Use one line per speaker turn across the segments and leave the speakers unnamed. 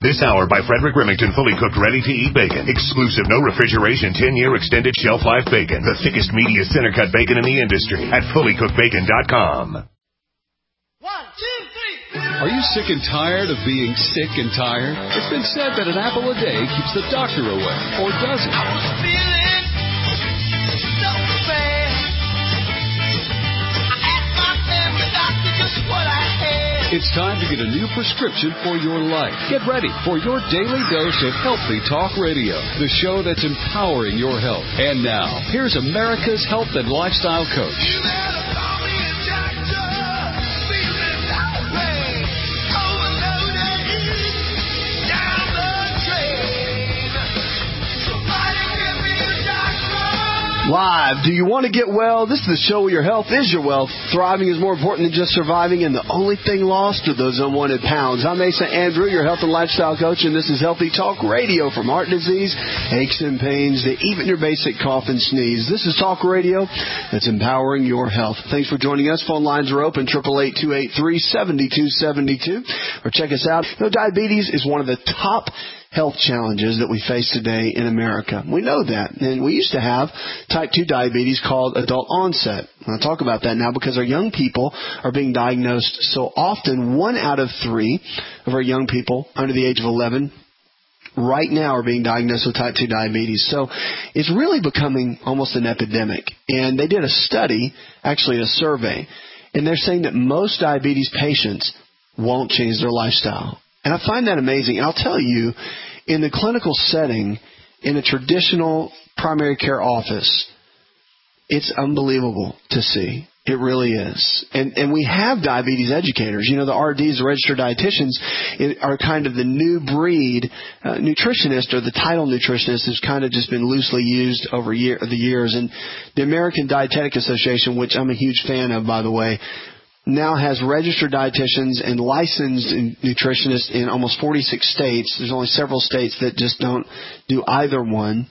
This hour by Frederick Remington, fully cooked, ready-to-eat bacon. Exclusive, no refrigeration, 10-year extended shelf life bacon. The thickest, meatiest center-cut bacon in the industry at fullycookedbacon.com.
1, 2, 3.
Are you sick and tired of being sick and tired? It's been said that an apple a day keeps the doctor away, or does it?
I was feeling so bad. I asked my family doctor just what I had.
It's time to get a new prescription for your life. Get ready for your daily dose of Healthy Talk Radio, the show that's empowering your health. And now, here's America's health and lifestyle coach.
You better call me a doctor. Feeling that way. Overloaded. Down the drain. Somebody give me a doctor.
Live. Do you want to get well? This is the show where your health is your wealth. Thriving is more important than just surviving, and the only thing lost are those unwanted pounds. I'm Asa Andrew, your health and lifestyle coach, and this is Healthy Talk Radio. From heart disease, aches and pains, to even your basic cough and sneeze. This is Talk Radio that's empowering your health. Thanks for joining us. Phone lines are open, 888-283-7272. Or check us out. You know, diabetes is one of the top health challenges that we face today in America. We know that. And we used to have type 2 diabetes called adult onset. I'll talk about that now because our young people are being diagnosed so often. 1 out of 3 of our young people under the age of 11 right now are being diagnosed with type 2 diabetes. So it's really becoming almost an epidemic. And they did a study, actually a survey, and they're saying that most diabetes patients won't change their lifestyle. And I find that amazing. I'll tell you, in the clinical setting, in a traditional primary care office, it's unbelievable to see. It really is. And we have diabetes educators. You know, the RDs, the registered dietitians, are kind of the new breed. Nutritionist, or the title nutritionist, has kind of just been loosely used over the years. And the American Dietetic Association, which I'm a huge fan of, by the way, now has registered dietitians and licensed nutritionists in almost 46 states. There's only several states that just don't do either one.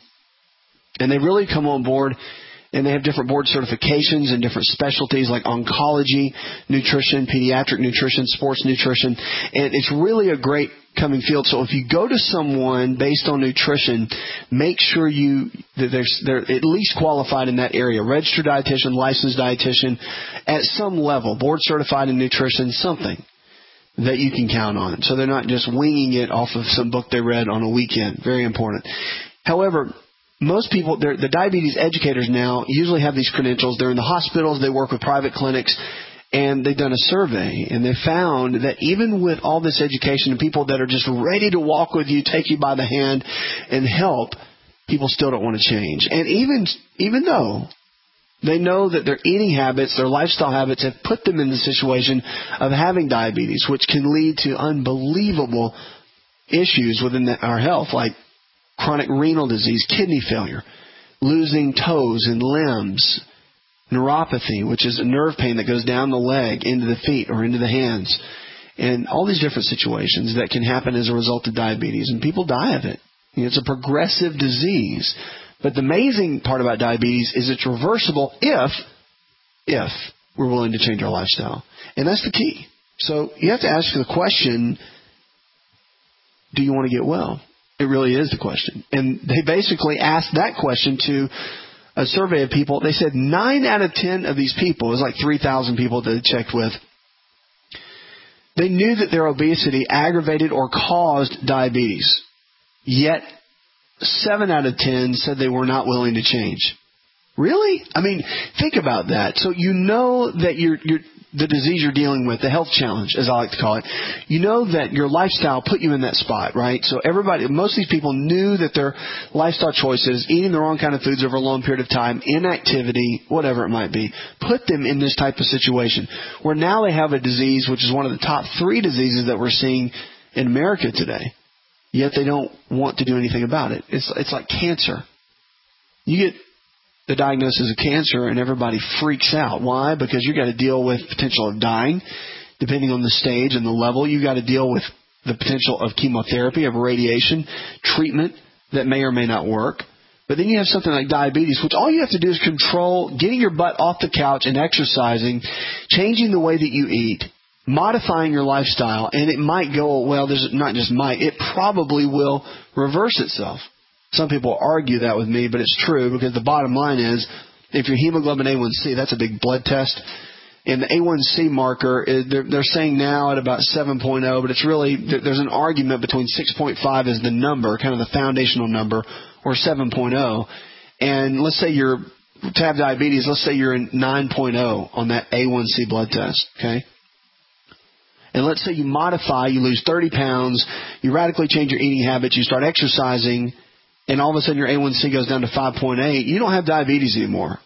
And they really come on board, and they have different board certifications and different specialties like oncology, nutrition, pediatric nutrition, sports nutrition. And it's really a great coming field. So if you go to someone based on nutrition, make sure that they're at least qualified in that area. Registered dietitian, licensed dietitian, at some level, board certified in nutrition, something that you can count on. So they're not just winging it off of some book they read on a weekend. Very important. However, most people, the diabetes educators now usually have these credentials. They're in the hospitals. They work with private clinics. And they've done a survey, and they found that even with all this education and people that are just ready to walk with you, take you by the hand, and help, people still don't want to change. And even though they know that their eating habits, their lifestyle habits have put them in the situation of having diabetes, which can lead to unbelievable issues within our health, like chronic renal disease, kidney failure, losing toes and limbs, neuropathy, which is a nerve pain that goes down the leg into the feet or into the hands, and all these different situations that can happen as a result of diabetes, and people die of it. You know, it's a progressive disease. But the amazing part about diabetes is it's reversible if we're willing to change our lifestyle. And that's the key. So you have to ask the question, do you want to get well? It really is the question. And they basically asked that question to a survey of people. They said 9 out of 10 of these people, it was like 3,000 people that they checked with, they knew that their obesity aggravated or caused diabetes. Yet 7 out of 10 said they were not willing to change. Really? I mean, think about that. So you know that the disease you're dealing with, the health challenge, as I like to call it, you know that your lifestyle put you in that spot, right? So most of these people knew that their lifestyle choices, eating the wrong kind of foods over a long period of time, inactivity, whatever it might be, put them in this type of situation where now they have a disease which is one of the top 3 diseases that we're seeing in America today. Yet they don't want to do anything about it. It's like cancer. You get the diagnosis of cancer and everybody freaks out. Why? Because you got to deal with potential of dying, depending on the stage and the level. You got to deal with the potential of chemotherapy, of radiation, treatment that may or may not work. But then you have something like diabetes, which all you have to do is control getting your butt off the couch and exercising, changing the way that you eat, modifying your lifestyle, and it might go, well, there's not just might, it probably will reverse itself. Some people argue that with me, but it's true, because the bottom line is, if your hemoglobin A1C, that's a big blood test, and the A1C marker, they're saying now at about 7.0, but it's really, there's an argument between 6.5 is the number, kind of the foundational number, or 7.0. And let's say to have diabetes, let's say you're in 9.0 on that A1C blood test, okay? And let's say you modify, you lose 30 pounds, you radically change your eating habits, you start exercising, and all of a sudden your A1C goes down to 5.8, you don't have diabetes anymore.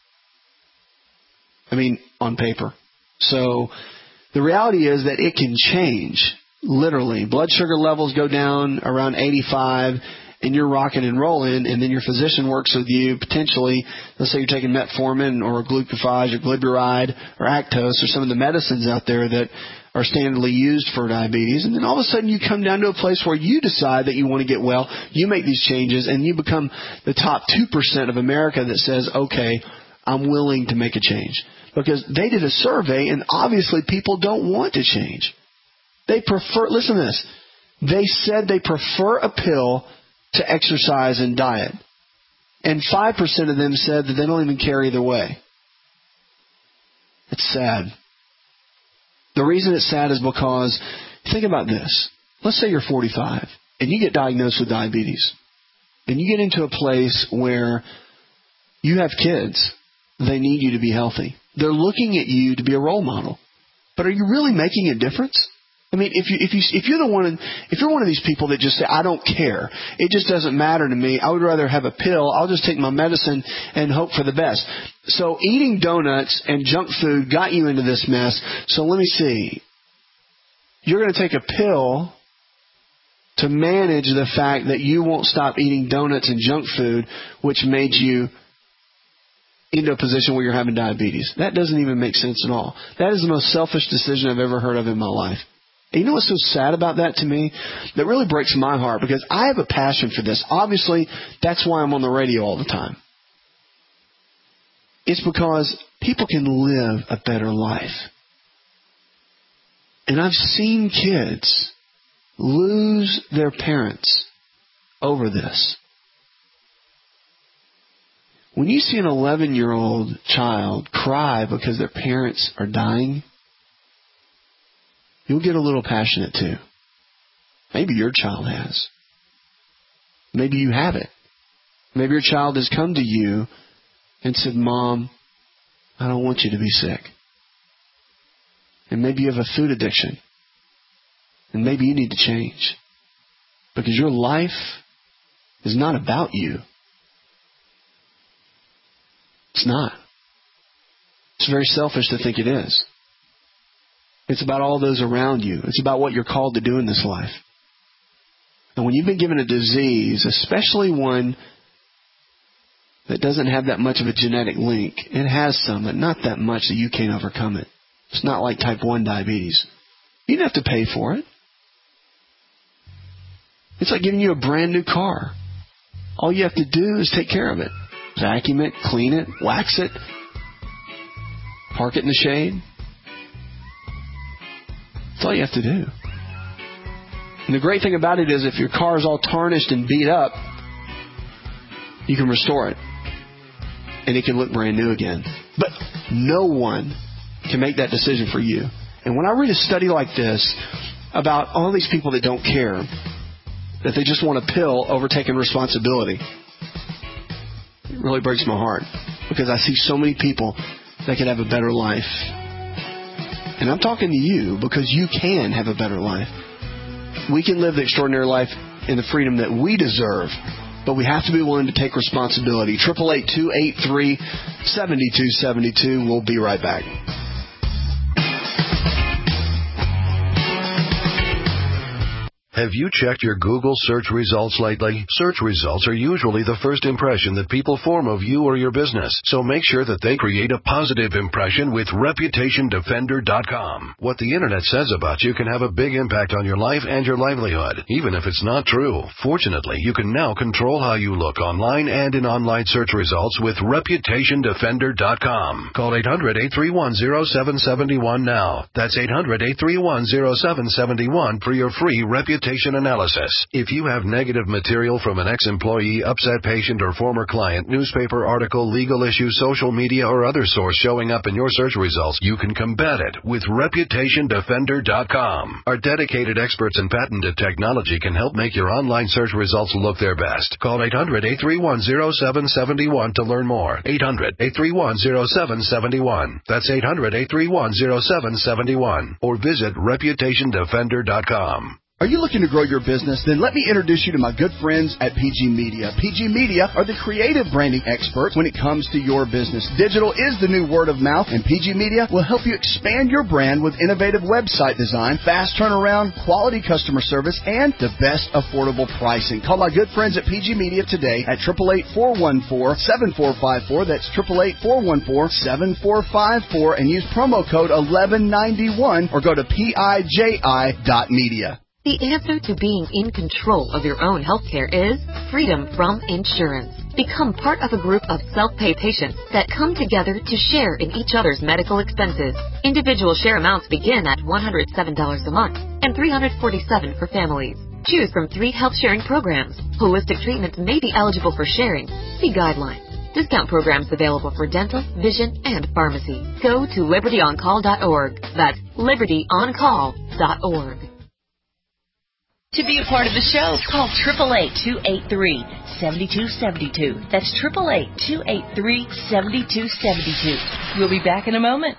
I mean, on paper. So the reality is that it can change, literally. Blood sugar levels go down around 85, and you're rocking and rolling, and then your physician works with you, potentially, let's say you're taking metformin or glucophage or glyburide or Actos or some of the medicines out there that are standardly used for diabetes, and then all of a sudden you come down to a place where you decide that you want to get well, you make these changes, and you become the top 2% of America that says, okay, I'm willing to make a change. Because they did a survey, and obviously people don't want to change. They prefer, listen to this, they said they prefer a pill to exercise and diet. And 5% of them said that they don't even care either way. It's sad. The reason it's sad is because, think about this. Let's say you're 45 and you get diagnosed with diabetes. And you get into a place where you have kids. They need you to be healthy. They're looking at you to be a role model. But are you really making a difference? I mean, if you're one of these people that just say, I don't care, it just doesn't matter to me, I would rather have a pill, I'll just take my medicine and hope for the best. So eating donuts and junk food got you into this mess. So let me see. You're going to take a pill to manage the fact that you won't stop eating donuts and junk food, which made you into a position where you're having diabetes. That doesn't even make sense at all. That is the most selfish decision I've ever heard of in my life. And you know what's so sad about that to me? That really breaks my heart, because I have a passion for this. Obviously, that's why I'm on the radio all the time. It's because people can live a better life. And I've seen kids lose their parents over this. When you see an 11-year-old child cry because their parents are dying, you'll get a little passionate too. Maybe your child has. Maybe you haven't. Maybe your child has come to you and said, Mom, I don't want you to be sick. And maybe you have a food addiction. And maybe you need to change. Because your life is not about you. It's not. It's very selfish to think it is. It's about all those around you. It's about what you're called to do in this life. And when you've been given a disease, especially one that doesn't have that much of a genetic link, it has some, but not that much that you can't overcome it. It's not like type 1 diabetes. You don't have to pay for it. It's like giving you a brand new car. All you have to do is take care of it. Vacuum it, clean it, wax it, park it in the shade. That's all you have to do. And the great thing about it is if your car is all tarnished and beat up, you can restore it. And it can look brand new again. But no one can make that decision for you. And when I read a study like this about all these people that don't care, that they just want a pill over taking responsibility, it really breaks my heart. Because I see so many people that could have a better life. And I'm talking to you because you can have a better life. We can live the extraordinary life in the freedom that we deserve, but we have to be willing to take responsibility. 888-283-7272. We'll be right back.
Have you checked your Google search results lately? Search results are usually the first impression that people form of you or your business, so make sure that they create a positive impression with ReputationDefender.com. What the Internet says about you can have a big impact on your life and your livelihood, even if it's not true. Fortunately, you can now control how you look online and in online search results with ReputationDefender.com. Call 800-831-0771 now. That's 800-831-0771 for your free reputation analysis. If you have negative material from an ex-employee, upset patient, or former client, newspaper article, legal issue, social media, or other source showing up in your search results, you can combat it with ReputationDefender.com. Our dedicated experts in patented technology can help make your online search results look their best. Call 800-831-0771 to learn more. 800-831-0771. That's 800-831-0771. Or visit ReputationDefender.com.
Are you looking to grow your business? Then let me introduce you to my good friends at PG Media. PG Media are the creative branding experts when it comes to your business. Digital is the new word of mouth, and PG Media will help you expand your brand with innovative website design, fast turnaround, quality customer service, and the best affordable pricing. Call my good friends at PG Media today at 888-414-7454. That's 888-414-7454, and use promo code 1191 or go to PIJI.media.
The answer to being in control of your own healthcare is freedom from insurance. Become part of a group of self-pay patients that come together to share in each other's medical expenses. Individual share amounts begin at $107 a month and $347 for families. Choose from 3 health-sharing programs. Holistic treatments may be eligible for sharing. See guidelines. Discount programs available for dental, vision, and pharmacy. Go to libertyoncall.org. That's libertyoncall.org.
To be a part of the show, call 888-283-7272. That's 888-283-7272. We'll be back in a moment.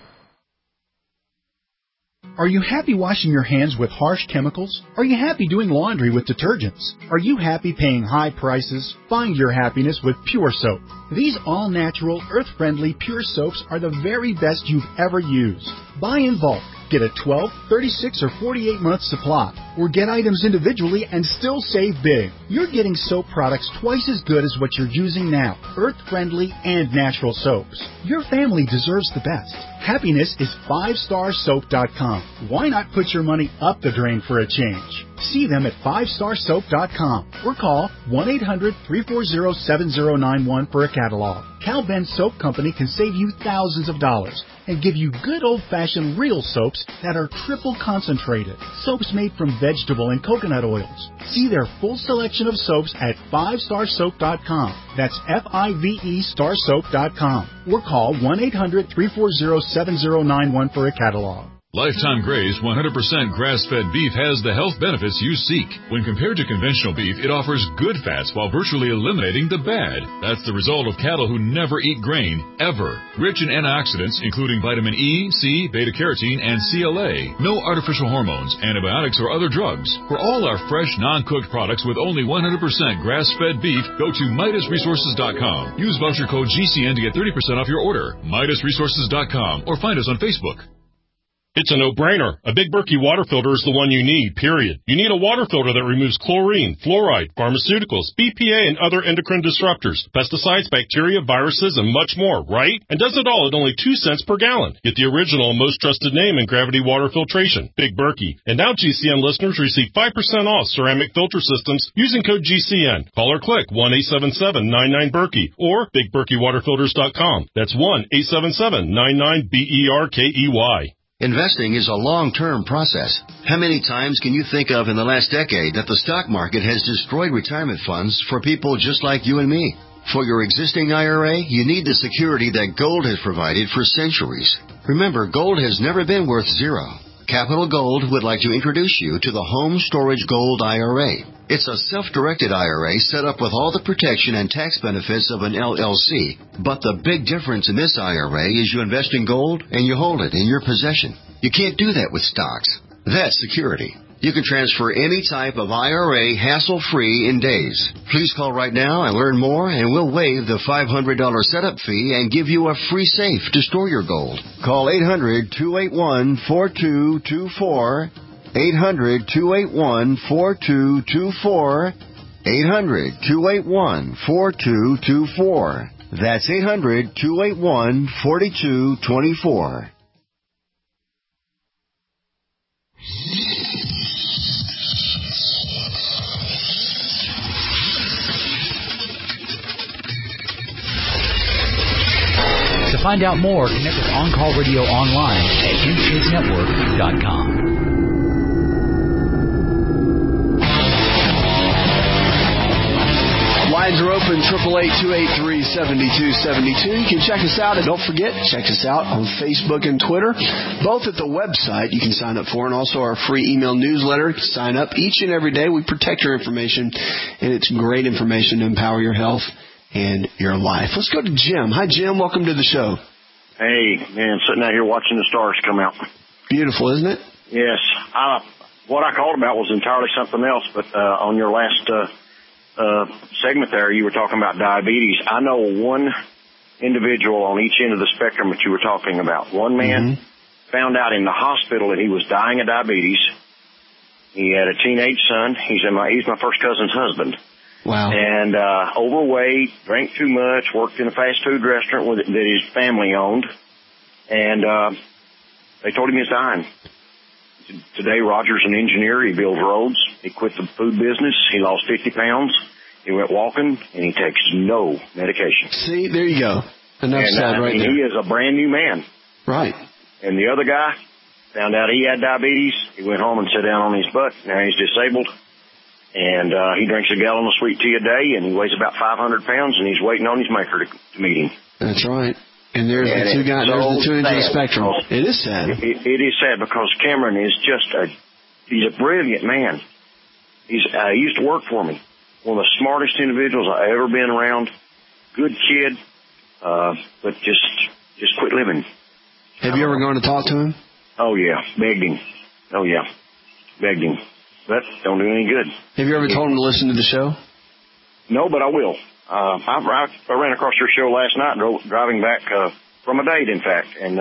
Are you happy washing your hands with harsh chemicals? Are you happy doing laundry with detergents? Are you happy paying high prices? Find your happiness with Pure Soap. These all-natural, earth-friendly Pure Soaps are the very best you've ever used. Buy in bulk. Get a 12, 36, or 48-month supply, or get items individually and still save big. You're getting soap products twice as good as what you're using now, earth-friendly and natural soaps. Your family deserves the best. Happiness is 5starsoap.com. Why not put your money up the drain for a change? See them at 5starsoap.com or call 1-800-340-7091 for a catalog. Cal Ben Soap Company can save you thousands of dollars and give you good old-fashioned real soaps that are triple concentrated. Soaps made from vegetable and coconut oils. See their full selection of soaps at 5starsoap.com. That's F-I-V-E starsoap.com. Or call 1-800-340-7091 for a catalog.
Lifetime Graze 100% grass-fed beef has the health benefits you seek. When compared to conventional beef, it offers good fats while virtually eliminating the bad. That's the result of cattle who never eat grain, ever. Rich in antioxidants, including vitamin E, C, beta-carotene, and CLA. No artificial hormones, antibiotics, or other drugs. For all our fresh, non-cooked products with only 100% grass-fed beef, go to MidasResources.com. Use voucher code GCN to get 30% off your order. MidasResources.com or find us on Facebook.
It's a no-brainer. A Big Berkey water filter is the one you need, period. You need a water filter that removes chlorine, fluoride, pharmaceuticals, BPA, and other endocrine disruptors, pesticides, bacteria, viruses, and much more, right? And does it all at only 2 cents per gallon. Get the original and most trusted name in gravity water filtration, Big Berkey. And now GCN listeners receive 5% off ceramic filter systems using code GCN. Call or click 1-877-99-BERKEY or BigBerkeyWaterFilters.com. That's 1-877-99-BERKEY.
Investing is a long-term process. How many times can you think of in the last decade that the stock market has destroyed retirement funds for people just like you and me? For your existing IRA, you need the security that gold has provided for centuries. Remember, gold has never been worth zero. Capital Gold would like to introduce you to the Home Storage Gold IRA. It's a self-directed IRA set up with all the protection and tax benefits of an LLC. But the big difference in this IRA is you invest in gold and you hold it in your possession. You can't do that with stocks. That's security. You can transfer any type of IRA hassle-free in days. Please call right now and learn more, and we'll waive the $500 setup fee and give you a free safe to store your gold. Call 800-281-4224. 800-281-4224. 800-281-4224. That's 800-281-4224.
To find out more, connect with On Call Radio online at InShapeNetwork.com.
Lines are open, 888-283-7272. You can check us out, and don't forget, check us out on Facebook and Twitter, both at the website you can sign up for, and also our free email newsletter. Sign up each and every day. We protect your information, and it's great information to empower your health and your life. Let's go to Jim. Hi, Jim. Welcome to the show.
Hey, man, sitting out here watching the stars come out.
Beautiful, isn't it?
Yes. What I called about was entirely something else, but on your last segment there, you were talking about diabetes. I know one individual on each end of the spectrum that you were talking about. One man found out in the hospital that he was dying of diabetes. He had a teenage son. He's my first cousin's husband.
Wow.
And overweight, drank too much, worked in a fast food restaurant that his family owned. And they told him he was dying. Today, Roger's an engineer. He builds roads. He quit the food business. He lost 50 pounds. He went walking, and he takes no medication.
See, there you go. Enough said right there.
He is a brand new man.
Right.
And the other guy found out he had diabetes. He went home and sat down on his butt. Now he's disabled. And he drinks a gallon of sweet tea a day, and he weighs about 500 pounds, and he's waiting on his maker to meet him.
That's right. And there's the two guys, there's the two ends of the spectrum. It is sad.
It is sad because Cameron is he's a brilliant man. He used to work for me. One of the smartest individuals I've ever been around. Good kid, but just quit living.
Have you ever gone to talk to him?
Oh, yeah. Begged him. Oh, yeah. Begged him. But don't do any good.
Have you ever told him to listen to the show?
No, but I will. I ran across your show last night, driving back from a date, in fact. And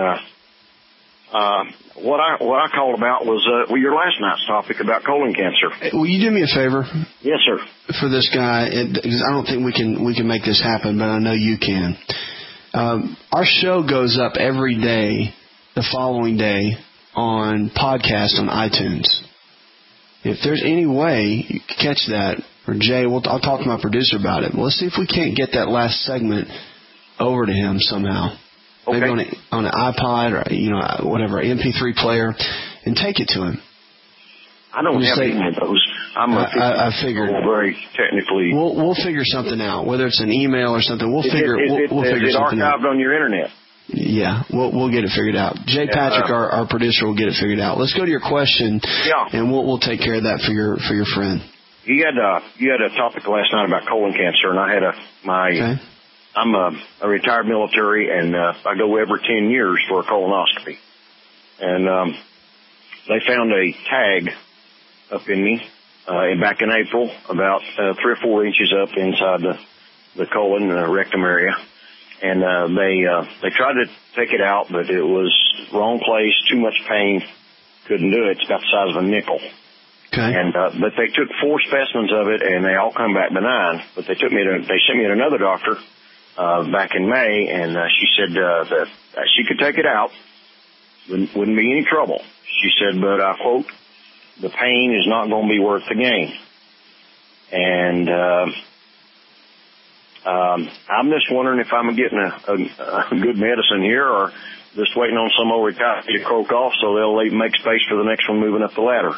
what I called about was your last night's topic about colon cancer.
Will you do me a favor?
Yes, sir.
For this guy, because I don't think we can make this happen, but I know you can. Our show goes up every day, the following day, on podcast on iTunes. If there's any way you can catch that, or Jay, I'll talk to my producer about it. Well, let's see if we can't get that last segment over to him somehow. Okay. Maybe on an iPod or whatever, MP3 player, and take it to him.
I don't have any of those.
I figured.
Very technically.
We'll figure something out, whether it's an email or something. We'll figure something out.
Is it archived on your internet?
Yeah, we'll get it figured out. Jay Patrick, our producer, will get it figured out. Let's go to your question, and we'll take care of that for your friend. You had
a topic last night about colon cancer, and I had I'm a retired military, and I go every 10 years for a colonoscopy, and they found a tag up in me back in April, about 3 or 4 inches up inside the colon, rectum area. And they tried to take it out, but it was wrong place, too much pain, couldn't do it. It's about the size of a nickel.
Okay.
And but they took 4 specimens of it, and they all come back benign. But they sent me to another doctor back in May, and she said that she could take it out, wouldn't be any trouble. She said, but I quote, "The pain is not going to be worth the gain." And I'm just wondering if I'm getting a good medicine here, or just waiting on some old guy to croak off so they'll make space for the next one moving up the ladder.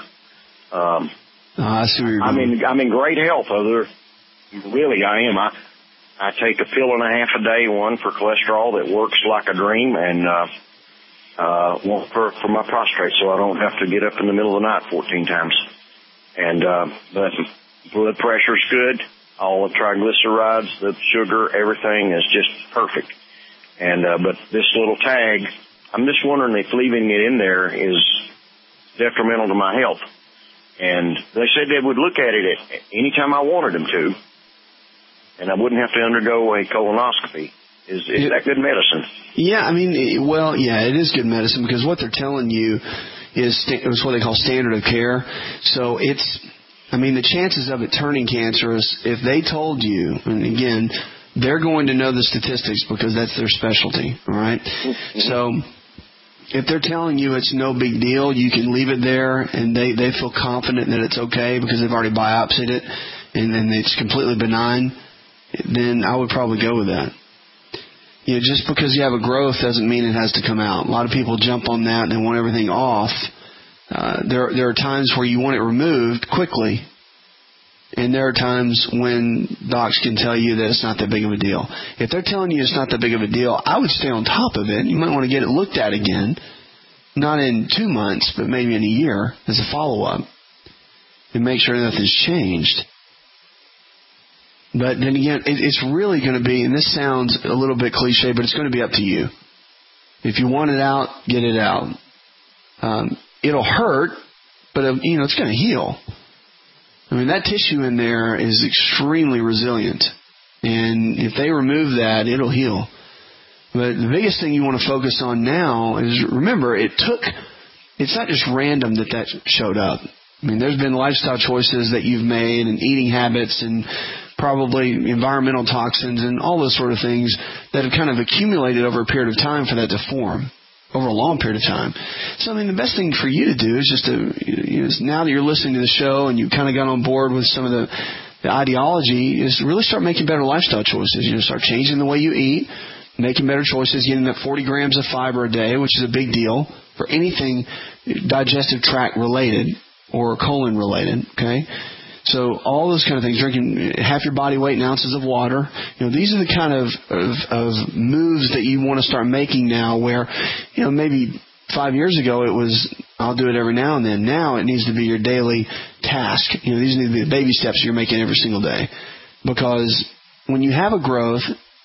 I see where you're going.
I'm in great health. Really, I am. I take a pill and a half a day, one for cholesterol that works like a dream, and one for my prostate, so I don't have to get up in the middle of the night 14 times. And but blood pressure's good. All the triglycerides, the sugar, everything is just perfect. And but this little tag, I'm just wondering if leaving it in there is detrimental to my health. And they said they would look at it any time I wanted them to, and I wouldn't have to undergo a colonoscopy. Is that good medicine?
Yeah, I mean, it is good medicine, because what they're telling you, is what they call standard of care. So the chances of it turning cancerous, if they told you, and again, they're going to know the statistics because that's their specialty, all right? So if they're telling you it's no big deal, you can leave it there, and they feel confident that it's okay because they've already biopsied it, and then it's completely benign, then I would probably go with that. Just because you have a growth doesn't mean it has to come out. A lot of people jump on that and they want everything off. There are times where you want it removed quickly, and there are times when docs can tell you that it's not that big of a deal. If they're telling you it's not that big of a deal, I would stay on top of it. You might want to get it looked at again, not in 2 months, but maybe in a year as a follow-up, and make sure nothing's changed. But then again, it's really going to be, and this sounds a little bit cliche, but it's going to be up to you. If you want it out, get it out. It'll hurt, but it's going to heal. That tissue in there is extremely resilient, and if they remove that, it'll heal. But the biggest thing you want to focus on now is, remember, it's not just random that showed up. There's been lifestyle choices that you've made, and eating habits, and probably environmental toxins, and all those sort of things that have kind of accumulated over a period of time for that to form. Over a long period of time. So, the best thing for you to do is just to, now that you're listening to the show and you kind of got on board with some of the ideology, is to really start making better lifestyle choices. Start changing the way you eat, making better choices, getting that 40 grams of fiber a day, which is a big deal for anything digestive tract related or colon related, okay? So all those kind of things, drinking half your body weight in ounces of water, these are the kind of moves that you want to start making now where, maybe 5 years ago it was, I'll do it every now and then. Now it needs to be your daily task. These need to be the baby steps you're making every single day. Because when you have a growth,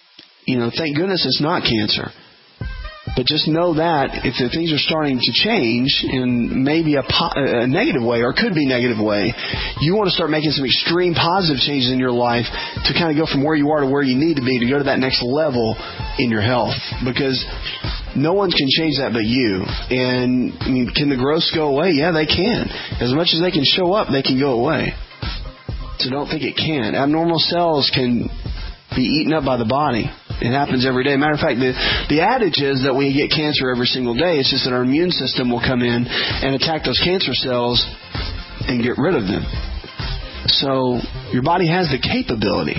thank goodness it's not cancer. But just know that if the things are starting to change in maybe a negative way, or could be negative way, you want to start making some extreme positive changes in your life to kind of go from where you are to where you need to be to go to that next level in your health. Because no one can change that but you. And can the growths go away? Yeah, they can. As much as they can show up, they can go away. So don't think it can. Abnormal cells can be eaten up by the body. It happens every day. Matter of fact, the adage is that we get cancer every single day. It's just that our immune system will come in and attack those cancer cells and get rid of them. So your body has the capability.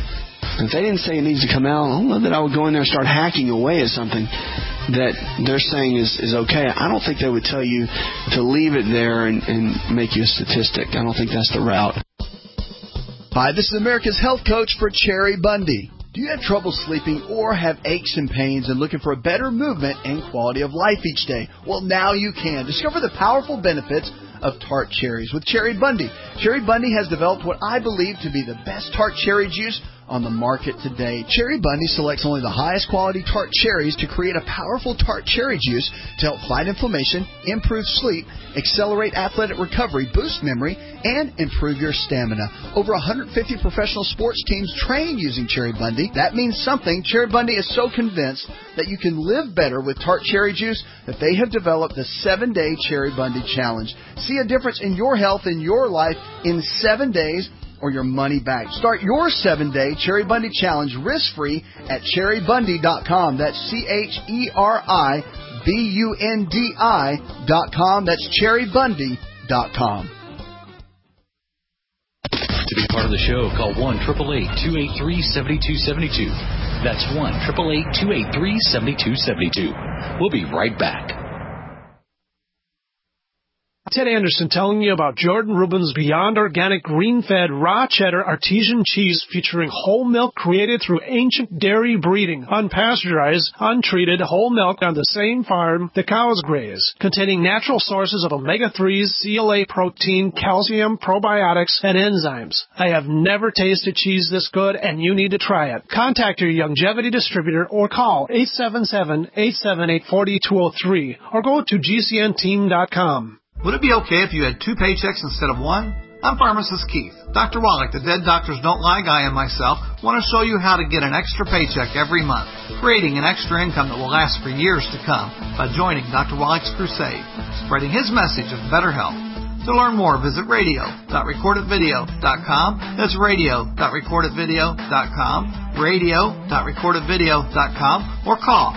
If they didn't say it needs to come out, I don't know that I would go in there and start hacking away at something that they're saying is okay. I don't think they would tell you to leave it there and make you a statistic. I don't think that's the route.
Hi, this is America's Health Coach for Cherry Bundy. Do you have trouble sleeping or have aches and pains and looking for a better movement and quality of life each day? Well, now you can. Discover the powerful benefits of tart cherries with Cherry Bundy. Cherry Bundy has developed what I believe to be the best tart cherry juice on the market today. Cherry Bundy selects only the highest quality tart cherries to create a powerful tart cherry juice to help fight inflammation, improve sleep, accelerate athletic recovery, boost memory, and improve your stamina. Over 150 professional sports teams train using Cherry Bundy. That means something. Cherry Bundy is so convinced that you can live better with tart cherry juice that they have developed the 7-Day Cherry Bundy Challenge. See a difference in your health and your life in 7 days or your money back. Start your 7-Day Cherry Bundy Challenge risk-free at cherrybundy.com. That's CHERIBUNDI.com. That's cherrybundy.com.
To be part of the show, call 1-888-283-7272. That's 1-888-283-7272. We'll be right back.
Ted Anderson telling you about Jordan Rubin's Beyond Organic Green-Fed Raw Cheddar Artesian Cheese featuring whole milk created through ancient dairy breeding, unpasteurized, untreated whole milk on the same farm the cows graze, containing natural sources of omega-3s, CLA protein, calcium, probiotics, and enzymes. I have never tasted cheese this good, and you need to try it. Contact your Youngevity distributor or call 877-878-4203 or go to GCNteam.com.
Would it be okay if you had 2 paychecks instead of 1? I'm Pharmacist Keith. Dr. Wallach, the Dead Doctors Don't Lie guy, and myself want to show you how to get an extra paycheck every month, creating an extra income that will last for years to come by joining Dr. Wallach's crusade, spreading his message of better health. To learn more, visit radio.recordedvideo.com. That's radio.recordedvideo.com, radio.recordedvideo.com, or call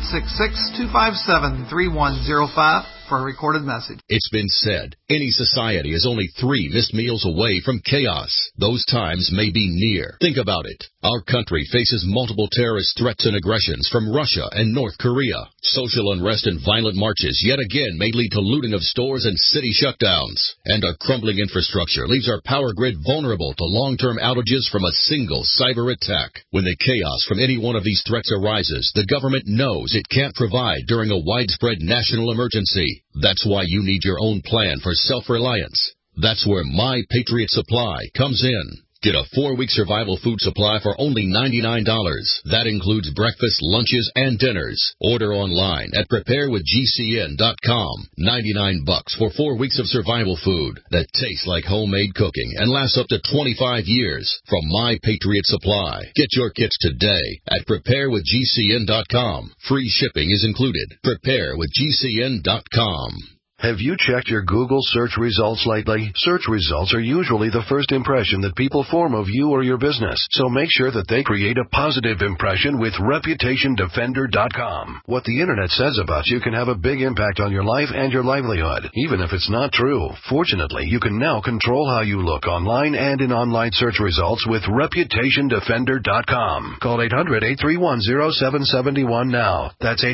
866-257-3105 for a recorded message.
It's been said, any society is only 3 missed meals away from chaos. Those times may be near. Think about it. Our country faces multiple terrorist threats and aggressions from Russia and North Korea. Social unrest and violent marches yet again may lead to looting of stores and city shutdowns. And a crumbling infrastructure leaves our power grid vulnerable to long-term outages from a single cyber attack. When the chaos from any one of these threats arises, the government knows it can't provide during a widespread national emergency. That's why you need your own plan for self-reliance. That's where My Patriot Supply comes in. Get a 4-week survival food supply for only $99. That includes breakfast, lunches, and dinners. Order online at preparewithgcn.com. $99 for 4 weeks of survival food that tastes like homemade cooking and lasts up to 25 years from My Patriot Supply. Get your kits today at preparewithgcn.com. Free shipping is included. Preparewithgcn.com.
Have you checked your Google search results lately? Search results are usually the first impression that people form of you or your business, so make sure that they create a positive impression with ReputationDefender.com. What the Internet says about you can have a big impact on your life and your livelihood, even if it's not true. Fortunately, you can now control how you look online and in online search results with ReputationDefender.com. Call 800-831-0771 now. That's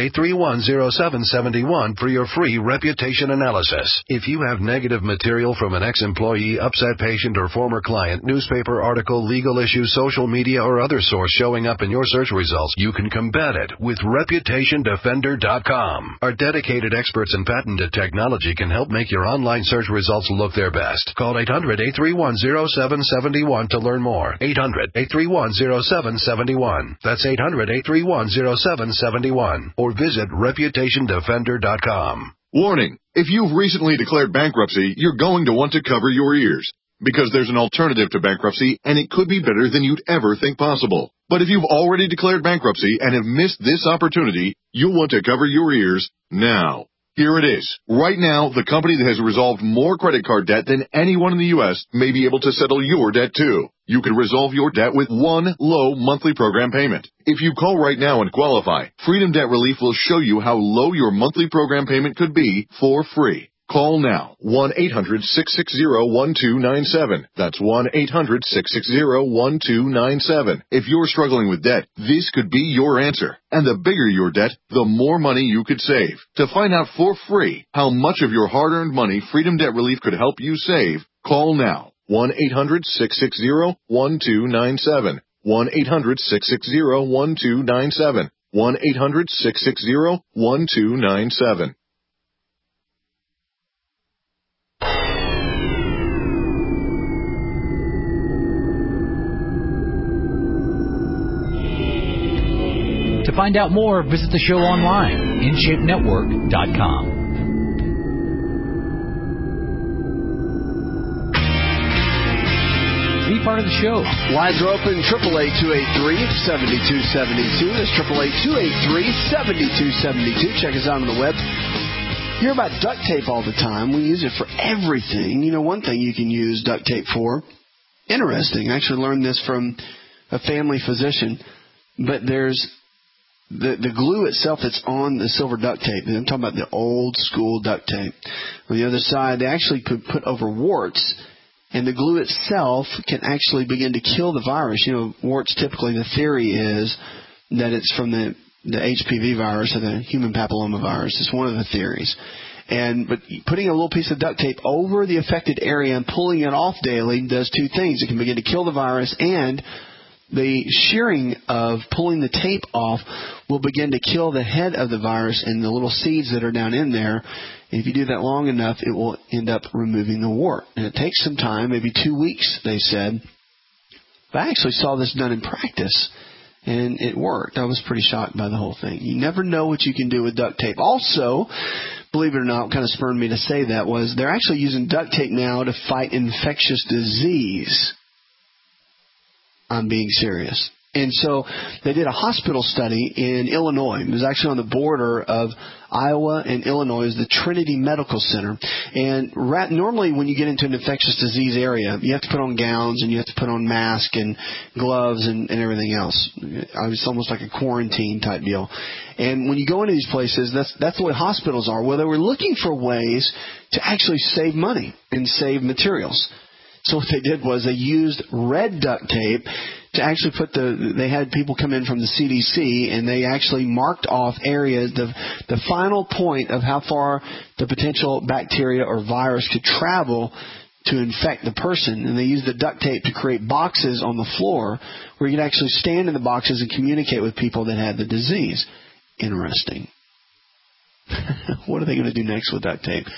800-831-0771 for your free reputation analysis. If you have negative material from an ex-employee, upset patient, or former client, newspaper article, legal issue, social media, or other source showing up in your search results, you can combat it with ReputationDefender.com. Our dedicated experts in patented technology can help make your online search results look their best. Call 800-831-0771 to learn more. 800-831-0771. That's 800-831-0771. Or visit ReputationDefender.com.
Warning, if you've recently declared bankruptcy, you're going to want to cover your ears. Because there's an alternative to bankruptcy, and it could be better than you'd ever think possible. But if you've already declared bankruptcy and have missed this opportunity, you'll want to cover your ears now. Here it is. Right now, the company that has resolved more credit card debt than anyone in the U.S. may be able to settle your debt too. You can resolve your debt with one low monthly program payment. If you call right now and qualify, Freedom Debt Relief will show you how low your monthly program payment could be for free. Call now, 1-800-660-1297. That's 1-800-660-1297. If you're struggling with debt, this could be your answer. And the bigger your debt, the more money you could save. To find out for free how much of your hard-earned money Freedom Debt Relief could help you save, call now, 1-800-660-1297. 1-800-660-1297. 1-800-660-1297.
To find out more, visit the show online, InShapeNetwork.com. Be part of the show.
Lines are open, 888-283-7272. That's 888-283-7272. Check us out on the web. You hear about duct tape all the time. We use it for everything. You know, one thing you can use duct tape for, interesting, I actually learned this from a family physician, but there's the glue itself that's on the silver duct tape. And I'm talking about the old school duct tape. On the other side, they actually put over warts, and the glue itself can actually begin to kill the virus. You know, warts typically, the theory is that it's from the HPV virus or the human papilloma virus. It's one of the theories. But putting a little piece of duct tape over the affected area and pulling it off daily does two things. It can begin to kill the virus, and the shearing of pulling the tape off will begin to kill the head of the virus and the little seeds that are down in there. And if you do that long enough, it will end up removing the wart. And it takes some time, maybe 2 weeks, they said. But I actually saw this done in practice, and it worked. I was pretty shocked by the whole thing. You never know what you can do with duct tape. Also, believe it or not, what kind of spurred me to say that was they're actually using duct tape now to fight infectious disease. I'm being serious. And so they did a hospital study in Illinois. It was actually on the border of Iowa and Illinois. It was the Trinity Medical Center. And normally when you get into an infectious disease area, you have to put on gowns and you have to put on masks and gloves and everything else. It's almost like a quarantine type deal. And when you go into these places, that's the way hospitals are. Well, they were looking for ways to actually save money and save materials. So what they did was they used red duct tape to actually they had people come in from the CDC, and they actually marked off areas, the final point of how far the potential bacteria or virus could travel to infect the person. And they used the duct tape to create boxes on the floor where you could actually stand in the boxes and communicate with people that had the disease. Interesting. What are they going to do next with duct tape?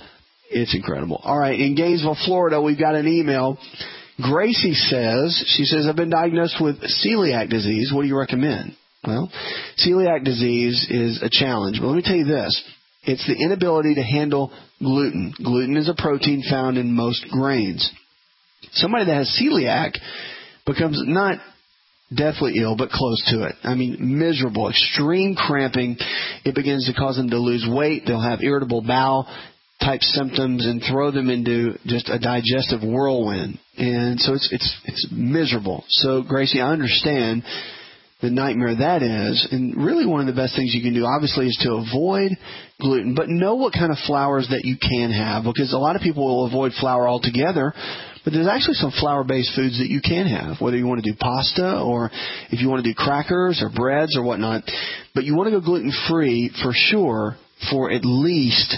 It's incredible. All right, in Gainesville, Florida, we've got an email. Gracie says, I've been diagnosed with celiac disease. What do you recommend? Well, celiac disease is a challenge. But let me tell you this. It's the inability to handle gluten. Gluten is a protein found in most grains. Somebody that has celiac becomes not deathly ill, but close to it. I mean, miserable, extreme cramping. It begins to cause them to lose weight. They'll have irritable bowel type symptoms and throw them into just a digestive whirlwind. And so it's miserable. So, Gracie, I understand the nightmare that is. And really one of the best things you can do, obviously, is to avoid gluten, but know what kind of flours that you can have, because a lot of people will avoid flour altogether. But there's actually some flour-based foods that you can have, whether you want to do pasta or if you want to do crackers or breads or whatnot. But you want to go gluten-free for sure for at least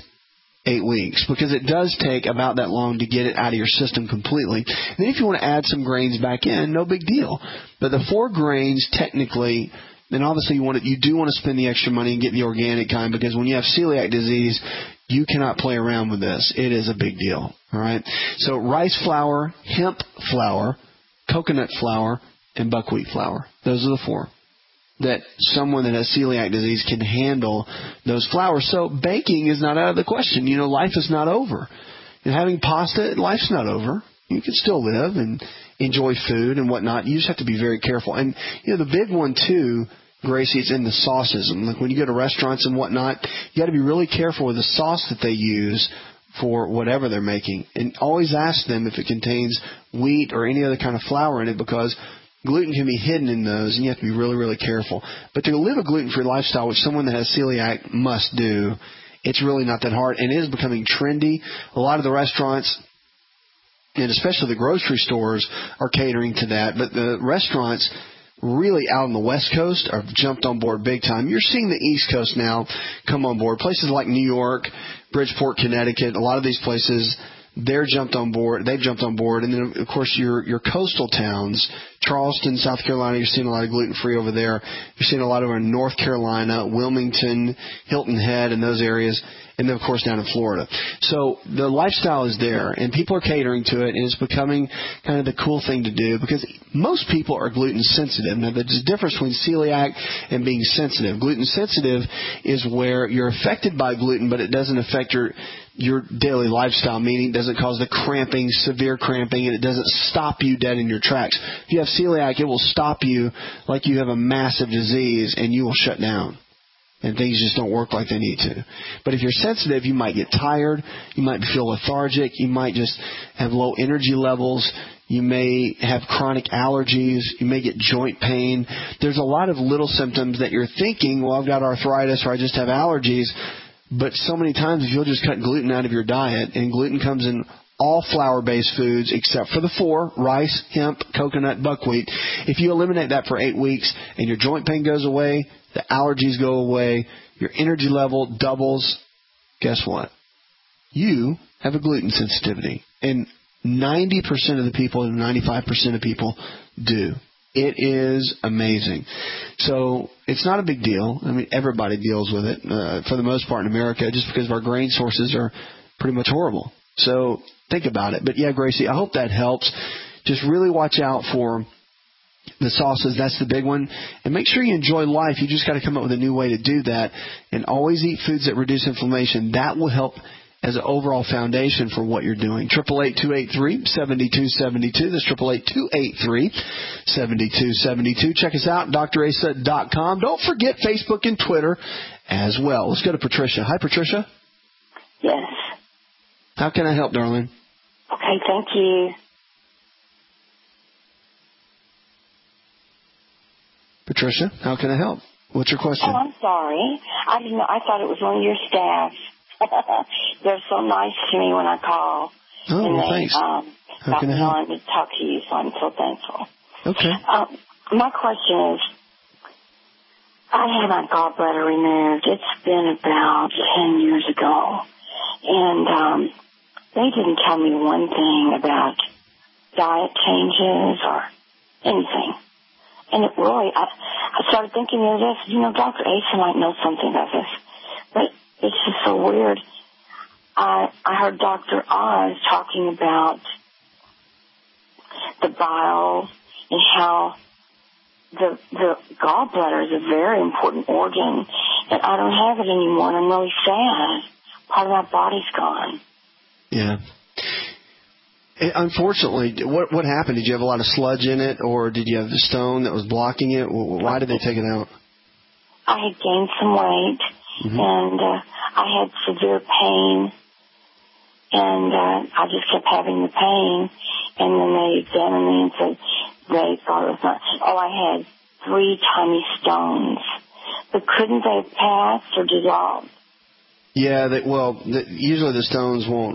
8 weeks, because it does take about that long to get it out of your system completely. And then if you want to add some grains back in, no big deal. But the 4 grains, technically, then obviously you do want to spend the extra money and get the organic kind, because when you have celiac disease, you cannot play around with this. It is a big deal. All right. So rice flour, hemp flour, coconut flour, and buckwheat flour. Those are the 4 that someone that has celiac disease can handle those flours. So baking is not out of the question. You know, life is not over. And having pasta, life's not over. You can still live and enjoy food and whatnot. You just have to be very careful. And, you know, the big one, too, Gracie, it's in the sauces. And like when you go to restaurants and whatnot, you got to be really careful with the sauce that they use for whatever they're making. And always ask them if it contains wheat or any other kind of flour in it, because gluten can be hidden in those, and you have to be really, really careful. But to live a gluten-free lifestyle, which someone that has celiac must do, it's really not that hard, and it is becoming trendy. A lot of the restaurants, and especially the grocery stores, are catering to that. But the restaurants really out on the West Coast have jumped on board big time. You're seeing the East Coast now come on board. Places like New York, Bridgeport, Connecticut, a lot of these places, they've jumped on board. And then, of course, your coastal towns, Charleston, South Carolina, you're seeing a lot of gluten-free over there. You're seeing a lot over in North Carolina, Wilmington, Hilton Head, and those areas. And then, of course, down in Florida. So the lifestyle is there, and people are catering to it, and it's becoming kind of the cool thing to do, because most people are gluten sensitive. Now, there's a difference between celiac and being sensitive. Gluten sensitive is where you're affected by gluten, but it doesn't affect your daily lifestyle, meaning it doesn't cause the cramping, severe cramping, and it doesn't stop you dead in your tracks. If you have celiac, it will stop you like you have a massive disease, and you will shut down. And things just don't work like they need to. But if you're sensitive, you might get tired. You might feel lethargic. You might just have low energy levels. You may have chronic allergies. You may get joint pain. There's a lot of little symptoms that you're thinking, well, I've got arthritis or I just have allergies. But so many times, if you'll just cut gluten out of your diet, and gluten comes in all flour-based foods except for the 4, rice, hemp, coconut, buckwheat. If you eliminate that for 8 weeks and your joint pain goes away, the allergies go away, your energy level doubles, guess what? You have a gluten sensitivity. And 90% of the people and 95% of people do. It is amazing. So it's not a big deal. I mean, everybody deals with it for the most part in America, just because our grain sources are pretty much horrible. So think about it. But yeah, Gracie, I hope that helps. Just really watch out for The sauces, that's the big one. And make sure you enjoy life. You just got to come up with a new way to do that. And always eat foods that reduce inflammation. That will help as an overall foundation for what you're doing. 888-283-7272. That's 888-283-7272. Check us out, drasa.com. Don't forget Facebook and Twitter as well. Let's go to Patricia. Hi, Patricia.
Yes.
How can I help, darling?
Okay, thank you.
Patricia, how can I help? What's your question?
Oh, I'm sorry. I didn't know. I thought it was one of your staff. They're so nice to me when I call.
Oh,
and
well,
they,
thanks. How
got
can I
me
help?
on to talk to you, so I'm so thankful.
Okay.
My question is, I had my gallbladder removed. It's been about 10 years ago. And they didn't tell me one thing about diet changes or anything. And it really, I started thinking the other day, Dr. Asa might know something about this. But it's just so weird. I heard Dr. Oz talking about the bile and how the gallbladder is a very important organ, and I don't have it anymore, and I'm really sad. Part of my body's gone.
Yeah. Unfortunately, what happened? Did you have a lot of sludge in it, or did you have the stone that was blocking it? Why did they take it out?
I had gained some weight, and I had severe pain, and I just kept having the pain. And then they examined me and said they thought it was not. Oh, I had 3 tiny stones, but couldn't they have passed or dissolved?
Yeah, usually the stones won't.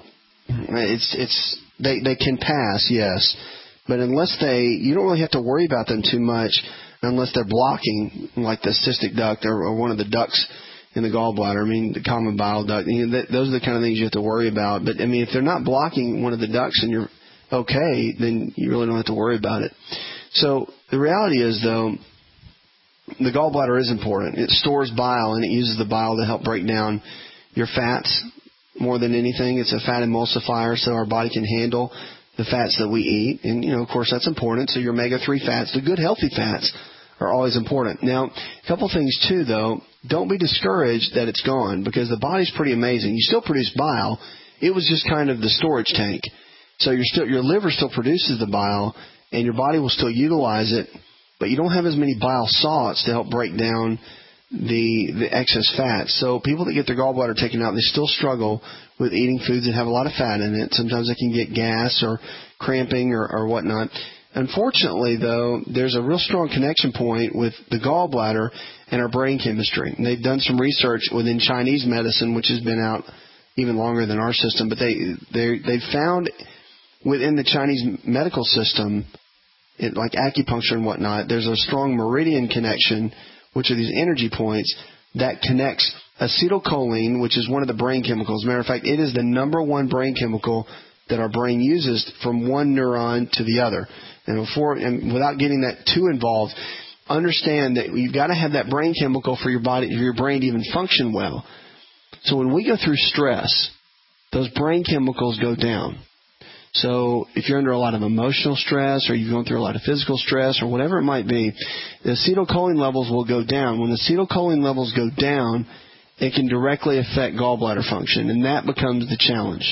They can pass, yes, but you don't really have to worry about them too much unless they're blocking, like the cystic duct or one of the ducts in the gallbladder. I mean, the common bile duct. Those are the kind of things you have to worry about. But I mean, if they're not blocking one of the ducts and you're okay, then you really don't have to worry about it. So the reality is, though, the gallbladder is important. It stores bile, and it uses the bile to help break down your fats. More than anything, it's a fat emulsifier, so our body can handle the fats that we eat. And, of course, that's important. So your omega-3 fats, the good, healthy fats, are always important. Now, a couple things, too, though. Don't be discouraged that it's gone, because the body's pretty amazing. You still produce bile. It was just kind of the storage tank. So your liver still produces the bile, and your body will still utilize it, but you don't have as many bile salts to help break down the excess fat. So people that get their gallbladder taken out, they still struggle with eating foods that have a lot of fat in it. Sometimes they can get gas or cramping or whatnot. Unfortunately, though, there's a real strong connection point with the gallbladder and our brain chemistry. And they've done some research within Chinese medicine, which has been out even longer than our system, but they found within the Chinese medical system, like acupuncture and whatnot, there's a strong meridian connection, which are these energy points that connects acetylcholine, which is one of the brain chemicals. As a matter of fact, it is the number one brain chemical that our brain uses from one neuron to the other. And without getting that too involved, understand that you've got to have that brain chemical for your body, for your brain to even function well. So when we go through stress, those brain chemicals go down. So if you're under a lot of emotional stress or you're going through a lot of physical stress or whatever it might be, the acetylcholine levels will go down. When the acetylcholine levels go down, it can directly affect gallbladder function, and that becomes the challenge.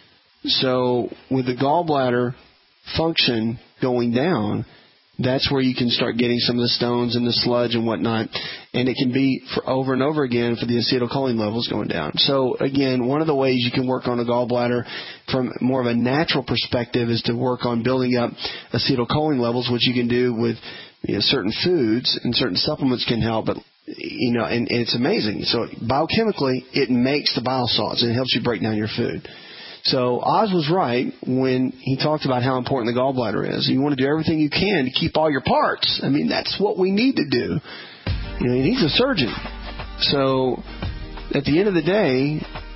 So with the gallbladder function going down, that's where you can start getting some of the stones and the sludge and whatnot, and it can be for over and over again for the acetylcholine levels going down. So again, one of the ways you can work on a gallbladder from more of a natural perspective is to work on building up acetylcholine levels, which you can do with certain foods, and certain supplements can help, but and it's amazing. So biochemically, it makes the bile salts and it helps you break down your food. So Oz was right when he talked about how important the gallbladder is. You want to do everything you can to keep all your parts. I mean, that's what we need to do. He's a surgeon. So at the end of the day,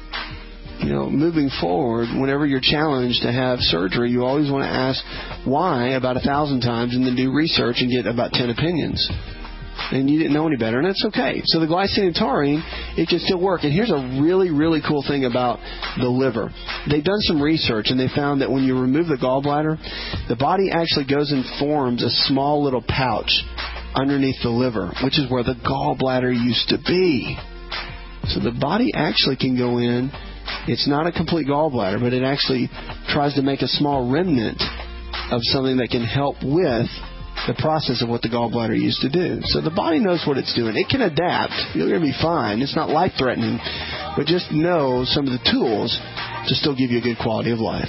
moving forward, whenever you're challenged to have surgery, you always want to ask why about 1,000 times and then do research and get about 10 opinions. and you didn't know any better, and that's okay. So the glycine and taurine, it can still work. And here's a really, really cool thing about the liver. They've done some research, and they found that when you remove the gallbladder, the body actually goes and forms a small little pouch underneath the liver, which is where the gallbladder used to be. So the body actually can go in. It's not a complete gallbladder, but it actually tries to make a small remnant of something that can help with the process of what the gallbladder used to do. So the body knows what it's doing. It can adapt. You're going to be fine. It's not life-threatening, but just know some of the tools to still give you a good quality of life.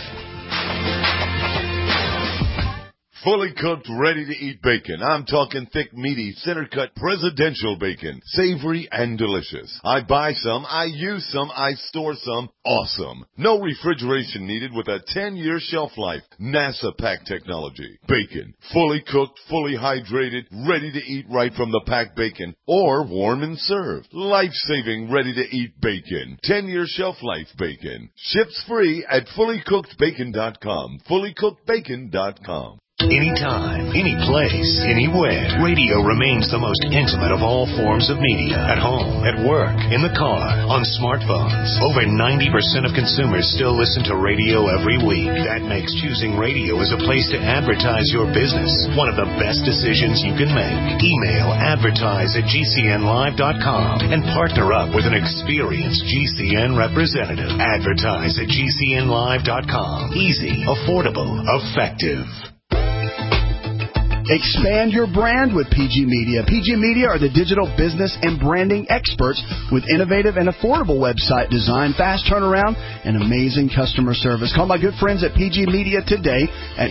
Fully cooked, ready-to-eat bacon. I'm talking thick, meaty, center-cut presidential bacon. Savory and delicious. I buy some, I use some, I store some. Awesome. No refrigeration needed with a 10-year shelf life. NASA pack technology. Bacon. Fully cooked, fully hydrated, ready to eat right from the packed bacon. Or warm and served. Life-saving, ready-to-eat bacon. 10-year shelf life bacon. Ships free at fullycookedbacon.com. Fullycookedbacon.com.
Anytime, any place, anywhere. Radio remains the most intimate of all forms of media. At home, at work, in the car, on smartphones. Over 90% of consumers still listen to radio every week. That makes choosing radio as a place to advertise your business one of the best decisions you can make. Email advertise@gcnlive.com and partner up with an experienced GCN representative. Advertise at gcnlive.com. Easy, affordable, effective.
Expand your brand with PG Media. PG Media are the digital business and branding experts with innovative and affordable website design, fast turnaround, and amazing customer service. Call my good friends at PG Media today at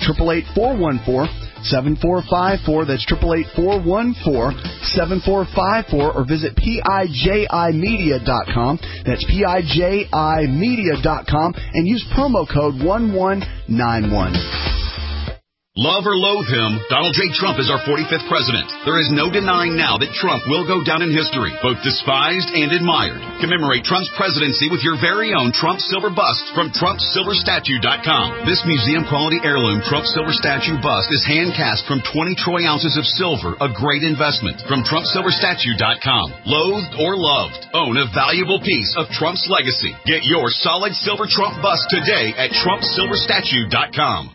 888-414-7454. That's 888-414-7454, or visit PIJImedia.com. That's PIJImedia.com, and use promo code 1191.
Love or loathe him, Donald J. Trump is our 45th president. There is no denying now that Trump will go down in history, both despised and admired. Commemorate Trump's presidency with your very own Trump Silver Bust from TrumpSilverStatue.com. This museum-quality heirloom Trump Silver Statue bust is hand-cast from 20 troy ounces of silver, a great investment. From TrumpSilverStatue.com. Loathed or loved, own a valuable piece of Trump's legacy. Get your solid silver Trump bust today at TrumpSilverStatue.com.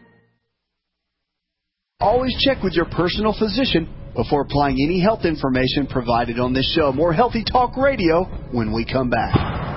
Always check with your personal physician before applying any health information provided on this show. More Healthy Talk Radio when we come back.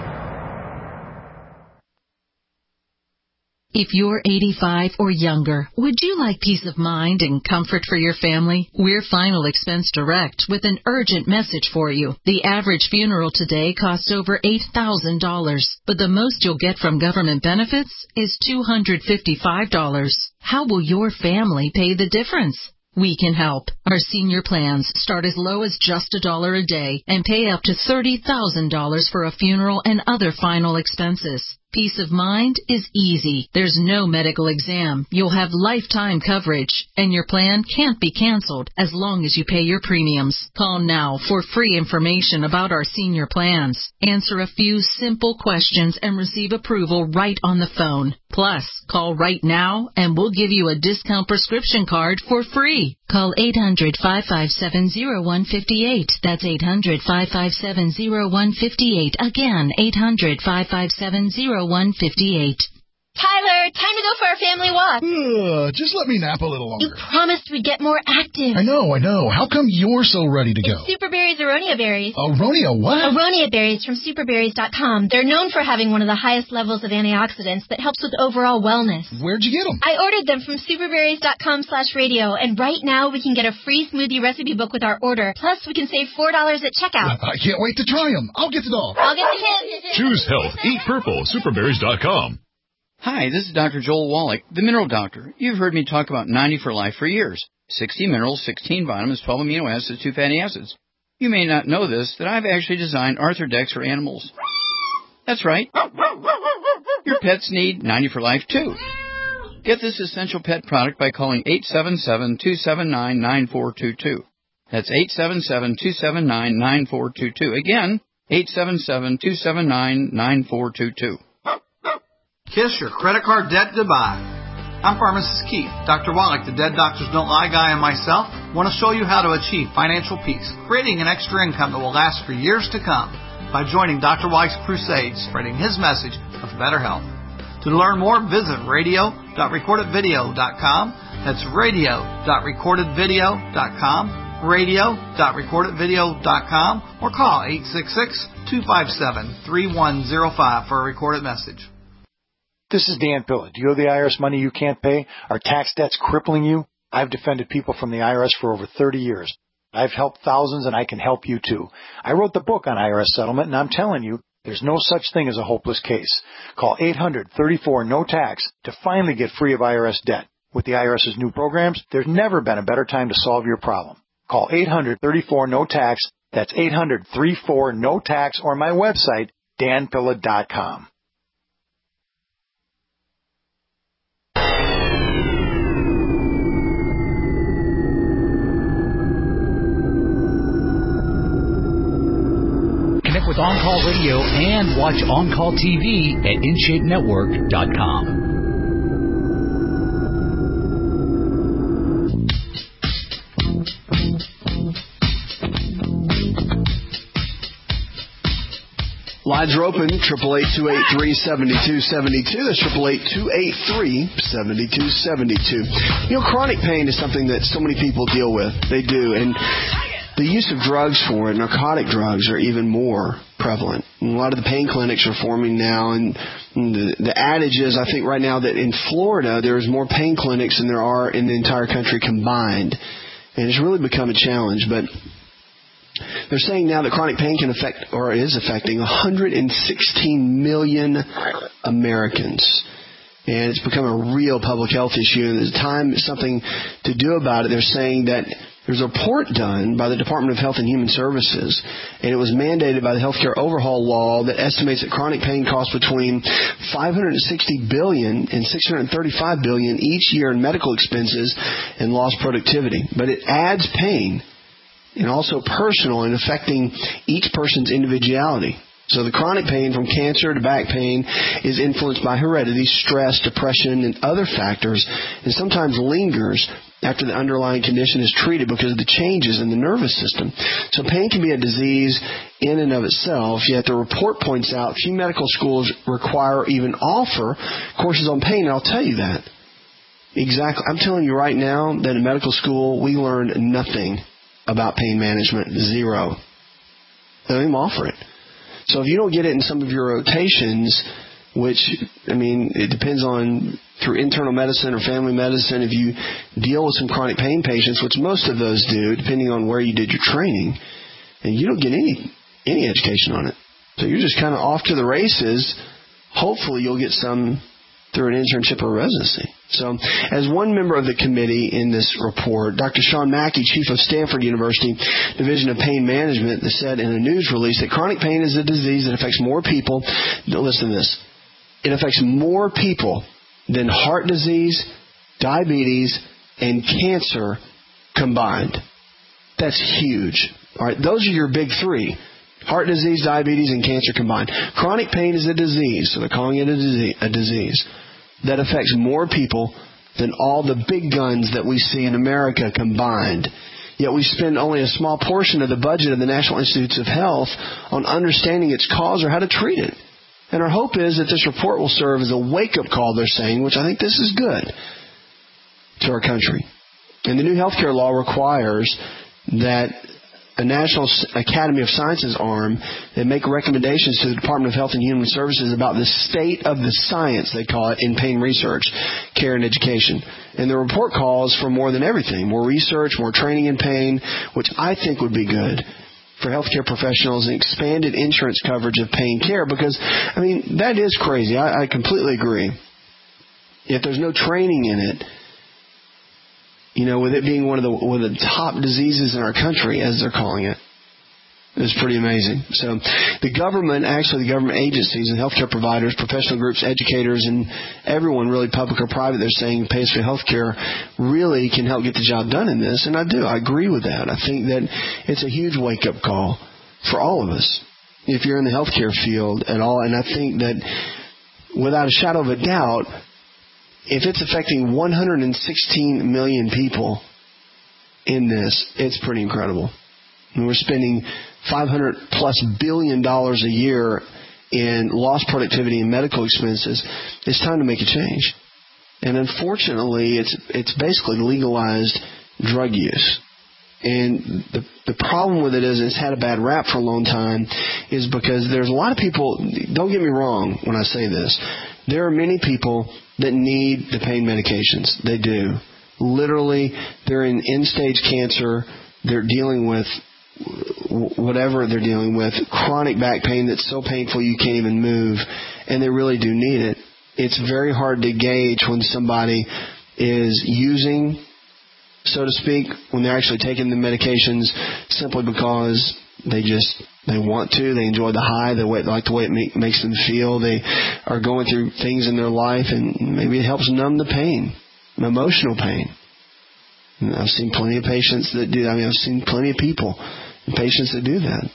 If you're 85 or younger, would you like peace of mind and comfort for your family? We're Final Expense Direct with an urgent message for you. The average funeral today costs over $8,000, but the most you'll get from government benefits is $255. How will your family pay the difference? We can help. Our senior plans start as low as just $1 a day and pay up to $30,000 for a funeral and other final expenses. Peace of mind is easy. There's no medical exam. You'll have lifetime coverage, and your plan can't be canceled as long as you pay your premiums. Call now for free information about our senior plans. Answer a few simple questions and receive approval right on the phone. Plus, call right now and we'll give you a discount prescription card for free. Call 800-557-0158. That's 800-557-0158. Again, 800-557-0158.
Tyler, time to go for our family walk.
Just let me nap a little longer.
You promised we'd get more active.
I know. How come you're so ready to go?
It's Superberry's Aronia berries.
Aronia what?
Aronia berries from superberries.com. They're known for having one of the highest levels of antioxidants that helps with overall wellness.
Where'd you get them?
I ordered them from superberries.com/radio, and right now we can get a free smoothie recipe book with our order. Plus, we can save $4 at checkout.
I can't wait to try them. I'll get the dog.
I'll get the kids.
Choose health. Eat purple. Superberries.com.
Hi, this is Dr. Joel Wallach, the Mineral Doctor. You've heard me talk about 90 for Life for years. 60 minerals, 16 vitamins, 12 amino acids, 2 fatty acids. You may not know this, that I've actually designed Arthrodex for animals. That's right. Your pets need 90 for Life too. Get this essential pet product by calling 877-279-9422. That's 877-279-9422. Again, 877-279-9422.
Kiss your credit card debt goodbye. I'm Pharmacist Keith. Dr. Wallach, the Dead Doctors Don't Lie guy, and myself want to show you how to achieve financial peace, creating an extra income that will last for years to come by joining Dr. Wallach's crusade, spreading his message of better health. To learn more, visit radio.recordedvideo.com. That's radio.recordedvideo.com, radio.recordedvideo.com, or call 866-257-3105 for a recorded message.
This is Dan Pilla. Do you owe the IRS money you can't pay? Are tax debts crippling you? I've defended people from the IRS for over 30 years. I've helped thousands, and I can help you too. I wrote the book on IRS settlement, and I'm telling you, there's no such thing as a hopeless case. Call 800-34-NO-TAX to finally get free of IRS debt. With the IRS's new programs, there's never been a better time to solve your problem. Call 800-34-NO-TAX. That's 800-34-NO-TAX, or my website, danpilla.com.
Connect with On-Call Radio and watch On-Call TV at InShapeNetwork.com.
Lines are open, 888-283-7272. That's 888-283-7272. You know, chronic pain is something that so many people deal with. They do. And the use of drugs for it, narcotic drugs, are even more prevalent. And a lot of the pain clinics are forming now. And the adage is, I think right now, that in Florida, there's more pain clinics than there are in the entire country combined. And it's really become a challenge. But they're saying now that chronic pain can affect, or is affecting, 116 million Americans. And it's become a real public health issue. And there's time something to do about it. They're saying that there's a report done by the Department of Health and Human Services, and it was mandated by the Healthcare Overhaul Law that estimates that chronic pain costs between $560 billion and $635 billion each year in medical expenses and lost productivity. But it adds pain, and also personal, in affecting each person's individuality. So the chronic pain, from cancer to back pain, is influenced by heredity, stress, depression, and other factors, and sometimes lingers after the underlying condition is treated because of the changes in the nervous system. So pain can be a disease in and of itself, yet the report points out few medical schools require or even offer courses on pain, and I'll tell you that. Exactly. I'm telling you right now that in medical school we learned nothing about pain management. Zero. They don't even offer it. So if you don't get it in some of your rotations, which, I mean, it depends on through internal medicine or family medicine, if you deal with some chronic pain patients, which most of those do, depending on where you did your training, and you don't get any education on it. So you're just kind of off to the races. Hopefully you'll get some through an internship or residency. So as one member of the committee in this report, Dr. Sean Mackey, chief of Stanford University Division of Pain Management, said in a news release that chronic pain is a disease that affects more people. Listen to this. It affects more people than heart disease, diabetes, and cancer combined. That's huge. All right, those are your big three. Heart disease, diabetes, and cancer combined. Chronic pain is a disease, so they're calling it a disease that affects more people than all the big guns that we see in America combined. Yet we spend only a small portion of the budget of the National Institutes of Health on understanding its cause or how to treat it. And our hope is that this report will serve as a wake-up call, they're saying, which I think this is good, to our country. And the new healthcare law requires that a National Academy of Sciences arm that make recommendations to the Department of Health and Human Services about the state of the science, they call it, in pain research, care, and education. And the report calls for more than everything, more research, more training in pain, which I think would be good for healthcare professionals, and expanded insurance coverage of pain care, because, I mean, that is crazy. I completely agree. If there's no training in it, you know, with it being one of the top diseases in our country, as they're calling it, it's pretty amazing. So the government agencies and healthcare providers, professional groups, educators, and everyone, really public or private, they're saying pays for healthcare, really can help get the job done in this. And I do. I agree with that. I think that it's a huge wake-up call for all of us if you're in the healthcare field at all. And I think that without a shadow of a doubt, if it's affecting 116 million people in this, it's pretty incredible. And we're spending $500+ billion a year in lost productivity and medical expenses. It's time to make a change. And unfortunately, it's basically legalized drug use. And the problem with it is it's had a bad rap for a long time, is because there's a lot of people, don't get me wrong when I say this, there are many people that need the pain medications. They do. Literally, they're in end-stage cancer. They're dealing with whatever they're dealing with, chronic back pain that's so painful you can't even move, and they really do need it. It's very hard to gauge when somebody is using, so to speak, when they're actually taking the medications simply because they want to, they enjoy the high, they like the way it makes them feel, they are going through things in their life, and maybe it helps numb the pain, emotional pain. And I've seen plenty of patients that do. I've seen plenty of people and patients that do that,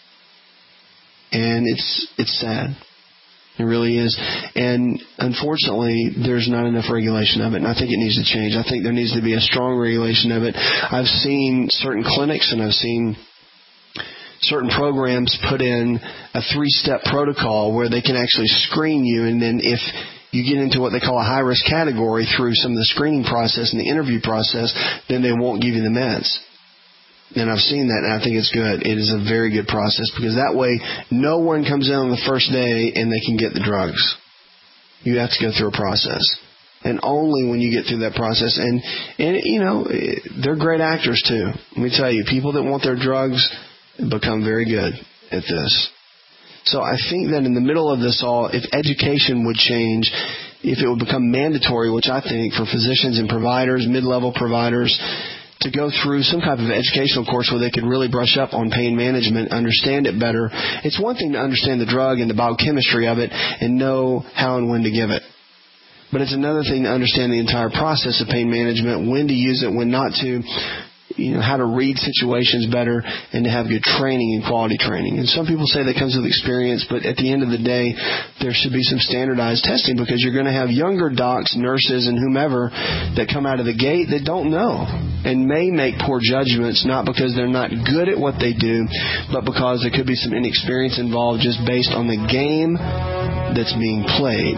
and it's sad. It really is. And unfortunately, there's not enough regulation of it, and I think it needs to change. I think there needs to be a strong regulation of it. I've seen certain clinics and I've seen certain programs put in a 3-step protocol where they can actually screen you, and then if you get into what they call a high-risk category through some of the screening process and the interview process, then they won't give you the meds. And I've seen that, and I think it's good. It is a very good process, because that way no one comes in on the first day and they can get the drugs. You have to go through a process. And only when you get through that process, and you know, they're great actors too. Let me tell you, people that want their drugs become very good at this. So I think that in the middle of this all, if education would change, if it would become mandatory, which I think for physicians and providers, mid-level providers, to go through some type of educational course where they could really brush up on pain management, understand it better. It's one thing to understand the drug and the biochemistry of it and know how and when to give it. But it's another thing to understand the entire process of pain management, when to use it, when not to, you know, how to read situations better, and to have good training and quality training. And some people say that comes with experience, but at the end of the day, there should be some standardized testing, because you're going to have younger docs, nurses, and whomever that come out of the gate that don't know and may make poor judgments, not because they're not good at what they do, but because there could be some inexperience involved just based on the game that's being played.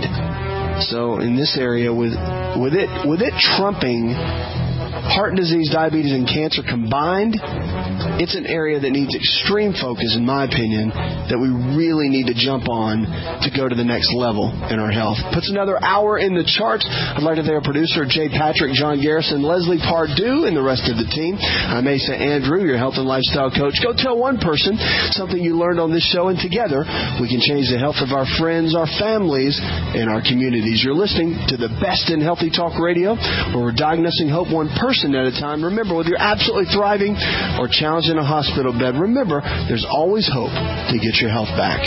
So in this area, with it trumping heart disease, diabetes, and cancer combined, it's an area that needs extreme focus, in my opinion, that we really need to jump on to go to the next level in our health. Puts another hour in the charts. I'd like to thank our producer, Jay Patrick, John Garrison, Leslie Pardue, and the rest of the team. I'm Asa Andrew, your health and lifestyle coach. Go tell one person something you learned on this show, and together we can change the health of our friends, our families, and our communities. You're listening to the best in healthy talk radio, where we're diagnosing hope one person at a time. Remember, whether you're absolutely thriving or challenged in a hospital bed, remember, there's always hope to get your health back.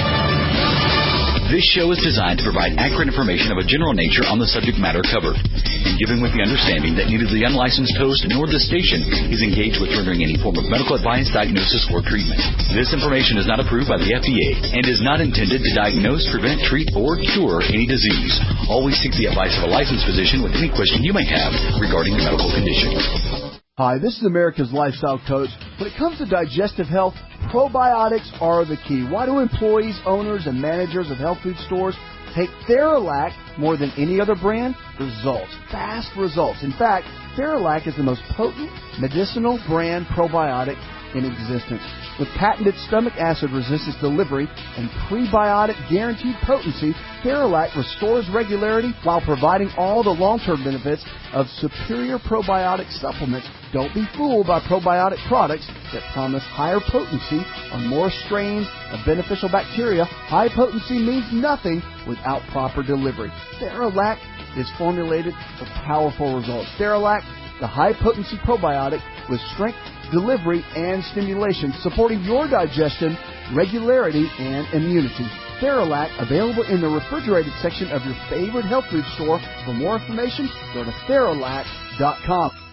This show is designed to provide accurate information of a general nature on the subject matter covered, and given with the understanding that neither the unlicensed host nor the station is engaged with rendering any form of medical advice, diagnosis, or treatment. This information is not approved by the FDA and is not intended to diagnose, prevent, treat, or cure any disease. Always seek the advice of a licensed physician with any question you may have regarding your medical condition.
Hi, this is America's Lifestyle Coach. When it comes to digestive health, probiotics are the key. Why do employees, owners, and managers of health food stores take Theralac more than any other brand? Results. Fast results. In fact, Theralac is the most potent medicinal brand probiotic in existence. With patented stomach acid resistance delivery and prebiotic guaranteed potency, Theralac restores regularity while providing all the long-term benefits of superior probiotic supplements. Don't be fooled by probiotic products that promise higher potency on more strains of beneficial bacteria. High potency means nothing without proper delivery. Theralac is formulated for powerful results. Theralac, the high-potency probiotic with strength, delivery, and stimulation, supporting your digestion, regularity, and immunity. Theralac, available in the refrigerated section of your favorite health food store. For more information, go to Theralac.com.